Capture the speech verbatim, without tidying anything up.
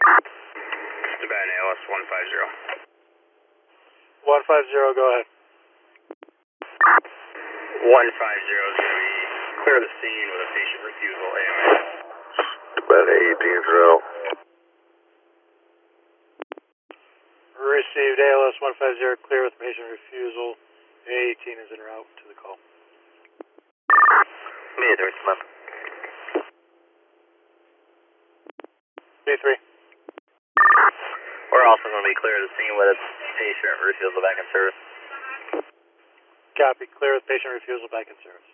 Tibetan A L S one five zero. one five zero, go ahead. one five zero is going to be clear the scene with a patient refusal A M A. Tibetan A eighteen is real. Received A L S one five zero, clear with patient refusal. A eighteen is en route to the call. Me, there's some. B three. We're also going to be clear the scene with a patient refusal back in service. Copy, clear with patient refusal back in service.